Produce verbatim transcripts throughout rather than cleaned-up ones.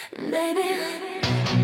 baby.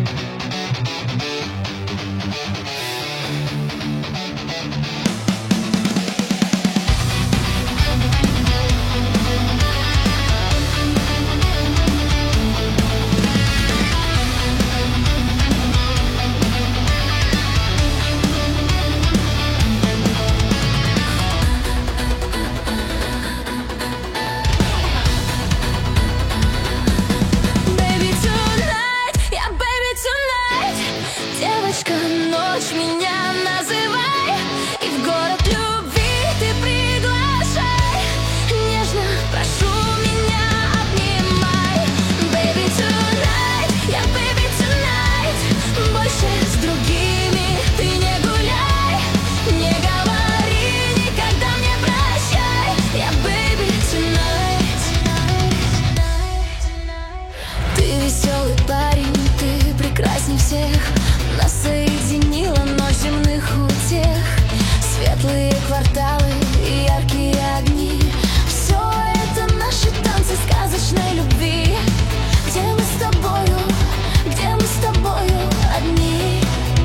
Ночь меня называй, и в город любви ты приглашай. Нежно прошу, меня обнимай. Baby tonight, я baby tonight. Больше с другими ты не гуляй. Не говори никогда мне прощай. Я baby tonight. Ты веселый парень, ты прекрасней всех. Нас соединила ночь земных утех. Светлые кварталы и яркие огни. Все это наши танцы сказочной любви. Где мы с тобою, где мы с тобою одни.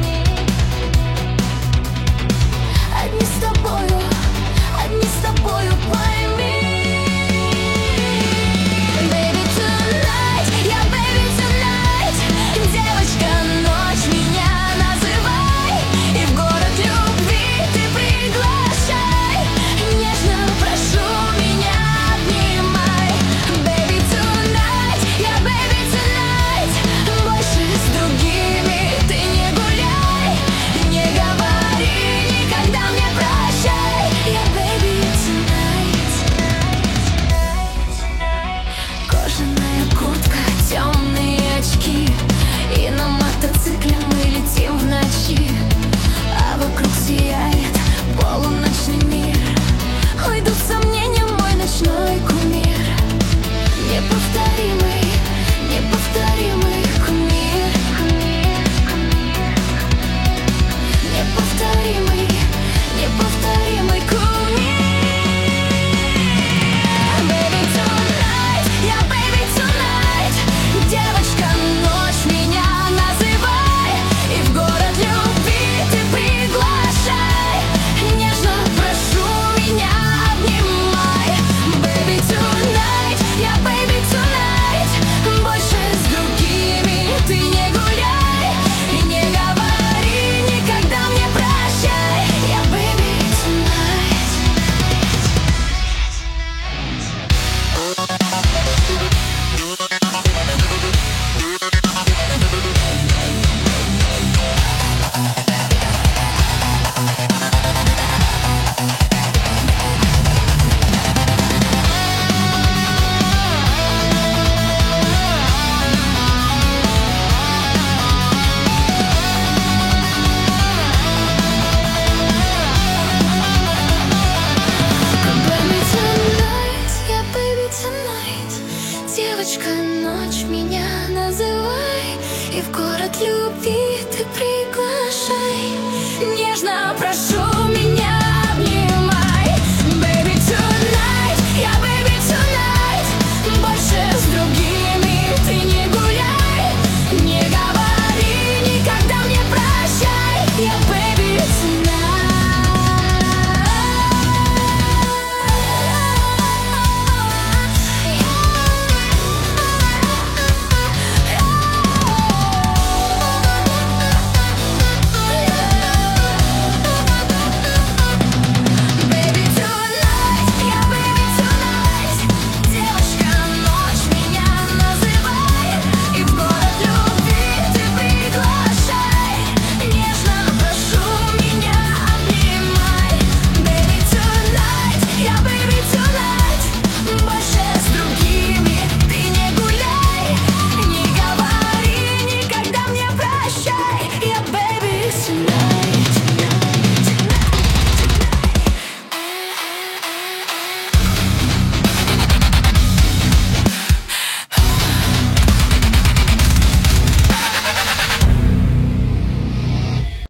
Одни с тобою, одни с тобою, пойми. Baby tonight, я baby tonight. Девочка, ночь меня называй, и в город любви ты приглашай. Нежно прошу, меня обнимай. Baby tonight, я baby tonight. Больше с другими ты не гуляй. Не говори никогда мне прощай. Я baby tonight. Кожаная куртка, темные очки, и на мотоцикле мы летим в ночи. А вокруг сияет полуночный мир. Уйдут сомнения, мой ночной кумир. Неповторимый, неповторимый кумир. Неповторимый, неповторимый кумир. Baby tonight, я baby tonight. Девочка, ночь меня называй, и в город любви ты приглашай. Нежно прошу, меня обнимай. Baby tonight, я baby tonight. Больше с другими ты не гуляй. И не говори никогда мне прощай. Я baby tonight. Baby tonight, я baby tonight. Девочка, ночь меня называй, и в город любви ты приглашай. Нежно прошу.